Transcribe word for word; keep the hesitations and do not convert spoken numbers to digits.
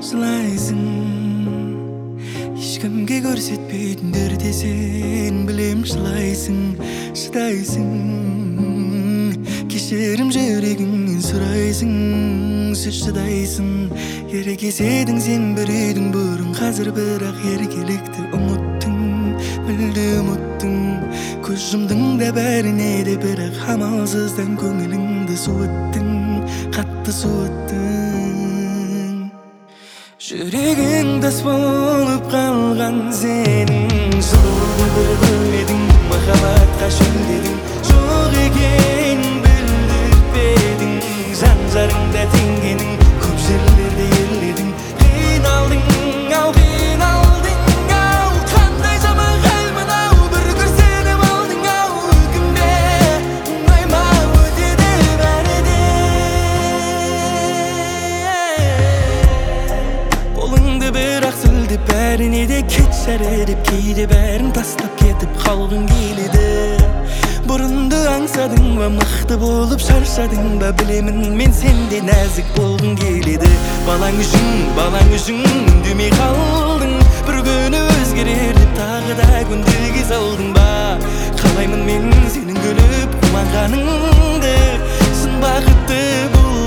Жылайсың, ешкімге көрсетпейтіндерде сен білем жылайсың, шыдайсың, кешірім жүрегіңнен сұрайсың, сөз шыдайсың. Еркеседің сен бір үйдің бұрын, қазір бірақ еркелікті ұмыттың, мүлде ұмыттың. Көз жұмдың да бәріне де, бірақ амалсыздан көңіліңді суыттың, қатты суыттың. Жүрегің тас болып қалған сенің, жылуды бір бөлмедің, махаббатқа шөлдедің, жоқ екен білдіртпедің. Жан-жарыңда теңгенің, көп жерлерде еледің, қиналдың ау, қиналдың ау. Қандай жаман хал мынау, бір күрсініп алдың ау. Өкінбе, оңай ма өтеді бәрі де. Қолыңды бірақ сілтеп бәріне де кетшәрі деп, кейде бәрін тастап кетіп қалғың келеді. Бұрынды аңсадың ба, мықты болып шаршадың ба, білемін мен сенде нәзік болғың келеді. Балаң үшін, балаң үшін үндемей қалдың, бір күні өзгерер деп тағы да көндіге салдың ба. Қалаймын мен сенің күліп қуанғаныңды, шын бақытты бол